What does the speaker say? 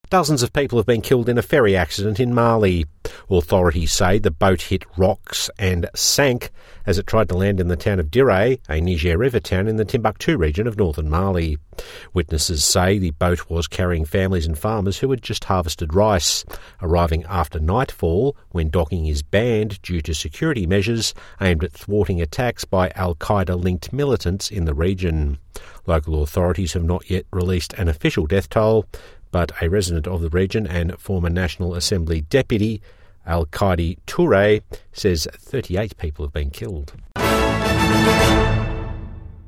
Dozens of people have been killed in a ferry accident in Mali. Authorities say the boat hit rocks and sank as it tried to land in the town of Dire, a Niger River town in the Timbuktu region of northern Mali. Witnesses say the boat was carrying families and farmers who had just harvested rice, arriving after nightfall when docking is banned due to security measures aimed at thwarting attacks by Al-Qaeda-linked militants in the region. Local authorities have not yet released an official death toll, but a resident of the region and former National Assembly deputy, Al-Qaidi Toure, says 38 people have been killed.